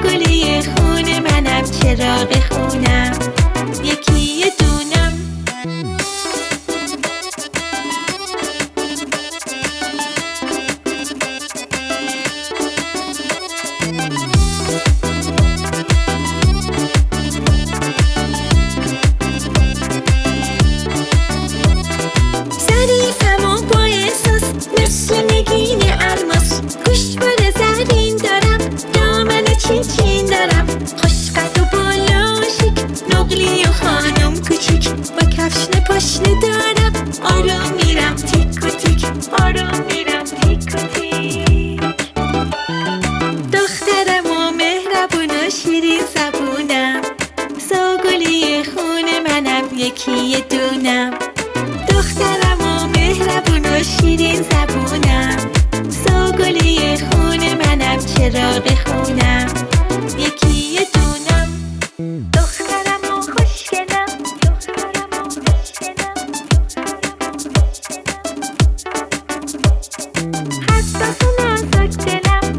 گلی خون منم، چراغ خونم، یکی یه دونم. ظریفم و با احساس، مثل نگین الماس، گوشوار زرین دارم، دامن چین چین دارم، خوشقد و بالا و شیک، نقلی و خانم کوچیک، با کفشن پاشنه دارم، آروم میرم تیک و تیک، آروم میرم تیک و تیک. دخترم و مهربون و شیرین زبونم، زاگلی خون منم، یکی یه دونم. دخترم و مهربون و شیرین زبونم، زاگلی خون منم، چراغ خونم، یکی یه دونم. دخترم و خوشگلم، دخترم و خوشگلم، حساس و نازک دلم،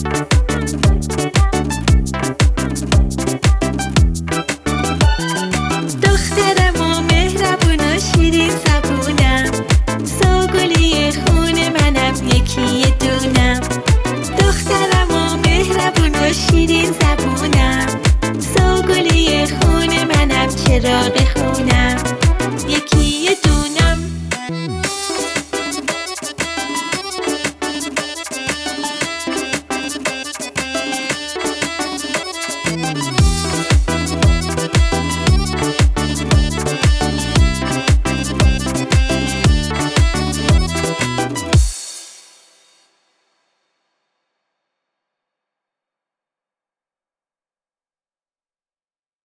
دخترم و مهربون و شیرین زبونم، زاگلی خون منم، یکی یه دونم. دخترم و مهربون و شیرین زبونم.